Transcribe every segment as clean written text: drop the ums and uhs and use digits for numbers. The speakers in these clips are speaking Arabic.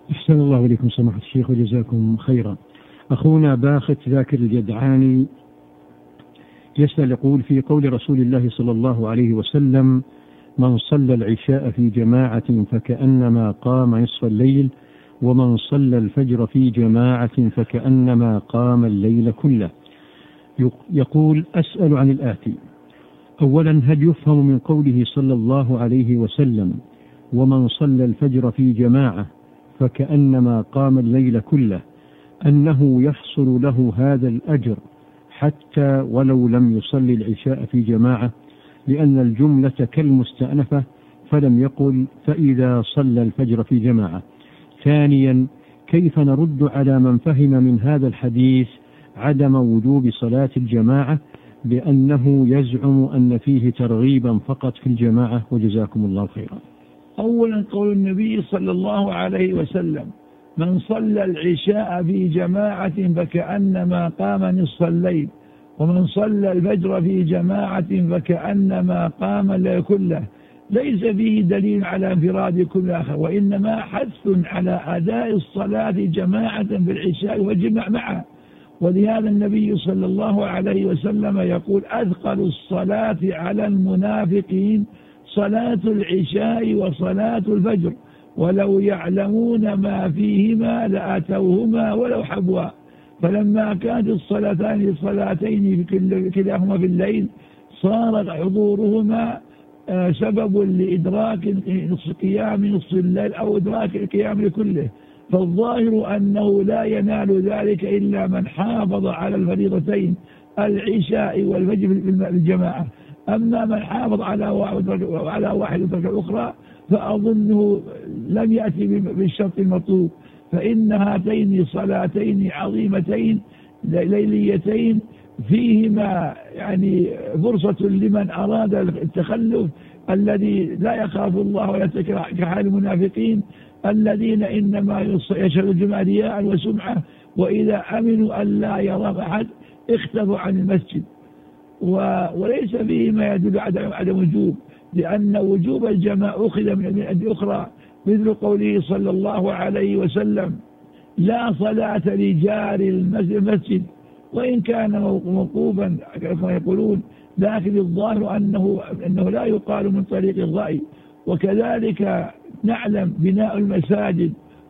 أحسن الله إليكم سماحة الشيخ وجزاكم خيرا. أخونا باخت ذاكر الجدعاني يسأل يقول: في قول رسول الله صلى الله عليه وسلم: من صلى العشاء في جماعة فكأنما قام نصف الليل، ومن صلى الفجر في جماعة فكأنما قام الليل كله. يقول: أسأل عن الآتي: أولا، هل يفهم من قوله صلى الله عليه وسلم: ومن صلى الفجر في جماعة فكأنما قام الليل كله، أنه يحصل له هذا الأجر حتى ولو لم يصلي العشاء في جماعة، لأن الجملة كالمستأنفة، فلم يقل فإذا صلى الفجر في جماعة؟ ثانيا، كيف نرد على من فهم من هذا الحديث عدم وجوب صلاة الجماعة بأنه يزعم أن فيه ترغيبا فقط في الجماعة؟ وجزاكم الله خيرا. أولا، قول النبي صلى الله عليه وسلم: من صلى العشاء في جماعة فكأنما قام نصف الليل، ومن صلى الفجر في جماعة فكأنما قام الليل كله، ليس فيه دليل على انفراد كل آخر، وإنما حث على أداء الصلاة جماعة بالعشاء والجماع معا. ولهذا النبي صلى الله عليه وسلم يقول: أثقل الصلاة على المنافقين صلاة العشاء وصلاة الفجر، ولو يعلمون ما فيهما لأتوهما ولو حبوا. فلما كانت الصلاتين كلاهما في الليل، صار حضورهما سبب لإدراك قيام نصف الليل أو إدراك القيام كله. فالظاهر أنه لا ينال ذلك إلا من حافظ على الفريضتين العشاء والفجر بالجماعة. أما من حافظ على واحد وترك أخرى فأظنه لم يأتي بالشرط المطلوب، فإن هاتين صلاتين عظيمتين ليليتين فيهما يعني فرصة لمن أراد التخلف، الذي لا يخاف الله ولا يتكره، كحال المنافقين الذين إنما يشهدون الجمعة رياء وسمعة، وإذا أمنوا أن لا يرى أحد اختفوا عن المسجد. وليس فيه ما يدل على وجوب، لأن وجوب الجماعة أخذ من أدلة أخرى، مثل قوله صلى الله عليه وسلم: لا صلاة لجار المسجد، وإن كان موقوفا كما يقولون، لكن الظاهر أنه لا يقال من طريق الرأي. وكذلك نعلم بناء المساجد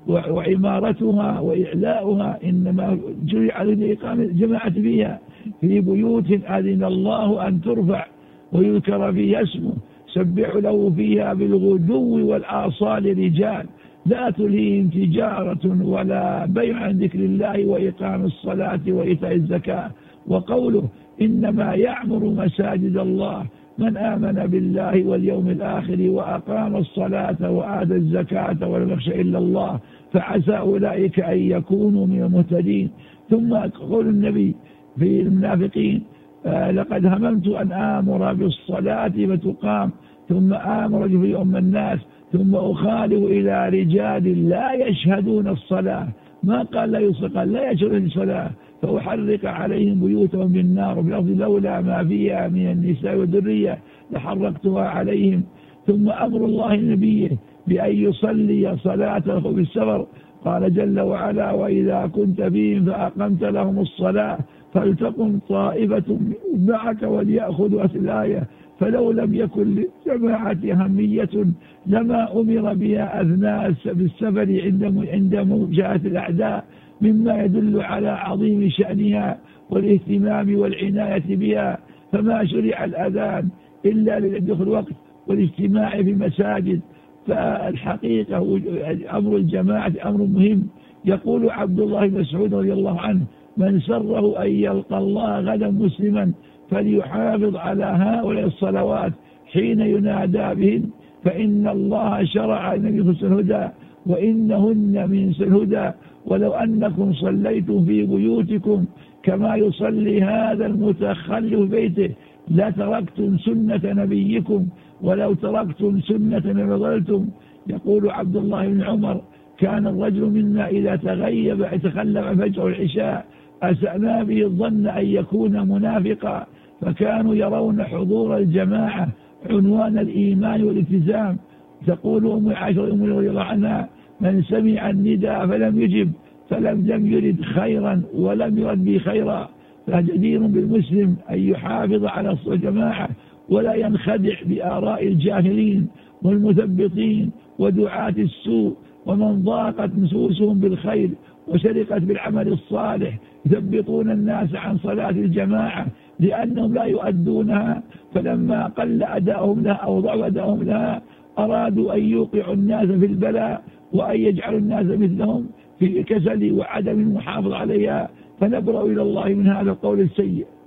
وعمارتها وإعلاؤها إنما جرع لإقامة الجماعة فيها في بيوت أذن الله أن ترفع ويذكر فيها اسمه، سبح له فيها بالغدو والآصال رجال لا تلهيهم تجارة ولا بيع عن ذكر الله وإقام الصلاة وإيتاء الزكاة. وقوله: إنما يعمر مساجد الله من آمن بالله واليوم الآخر وأقام الصلاة وآتى الزكاة ولم يخش إلا الله فعسى أولئك أن يكونوا من المهتدين. ثم قول النبي في المنافقين: لقد هممت أن آمر بالصلاة فتقام ثم آمر في أم الناس ثم أخالف إلى رجال لا يشهدون الصلاة. ما قال لا يصلي، قال لا يشهدون الصلاة، فأحرق عليهم بيوتهم بالنار وبالأرض لولا ما فيها من النساء والذرية لحرقتها عليهم. ثم أمر الله نبيه بأن يصلي صلاته في السفر، قال جل وعلا: وإذا كنت فيهم فأقمت لهم الصلاة فلتقم طائفة معك وليأخذوا الآية. فلو لم يكن للجماعة أهمية لما أمر بها أثناء السفر عند مواجهة الأعداء، مما يدل على عظيم شأنها والاهتمام والعناية بها. فما شرع الأذان إلا لدخول الوقت والاجتماع في المساجد. فالحقيقة أمر الجماعة أمر مهم. يقول عبد الله بن مسعود رضي الله عنه: من سره أن يلقى الله غدا مسلما فليحافظ على هؤلاء الصلوات حين ينادى بهن، فإن الله شرع لنبيه الهدى وإنهن من الهدى. ولو أنكم صليتم في بيوتكم كما يصلي هذا المتخلف في بيته لتركتم سنة نبيكم، ولو تركتم سنة لضللتم. يقول عبد الله بن عمر: كان الرجل منا إذا تخلف فجر العشاء أسأنا به الظن أن يكون منافقا، فكانوا يرون حضور الجماعة عنوان الإيمان والالتزام. تقول أم عائشة رضي الله عنها: من سمع النداء فلم يجب فلم يرد خيرا ولم يرد به خيرا. فجدير بالمسلم أن يحافظ على الصلاة والجماعة ولا ينخدع بآراء الجاهلين والمثبطين ودعاة السوء ومن ضاقت نفوسهم بالخير وشرقت بالعمل الصالح يثبطون الناس عن صلاة الجماعة لأنهم لا يؤدونها، فلما قل أداؤهم لها أو ضعف أداؤهم لها أرادوا أن يوقعوا الناس في البلاء وأن يجعلوا الناس مثلهم في الكسل وعدم المحافظة عليها. فنبرأ إلى الله من هذا القول السيء.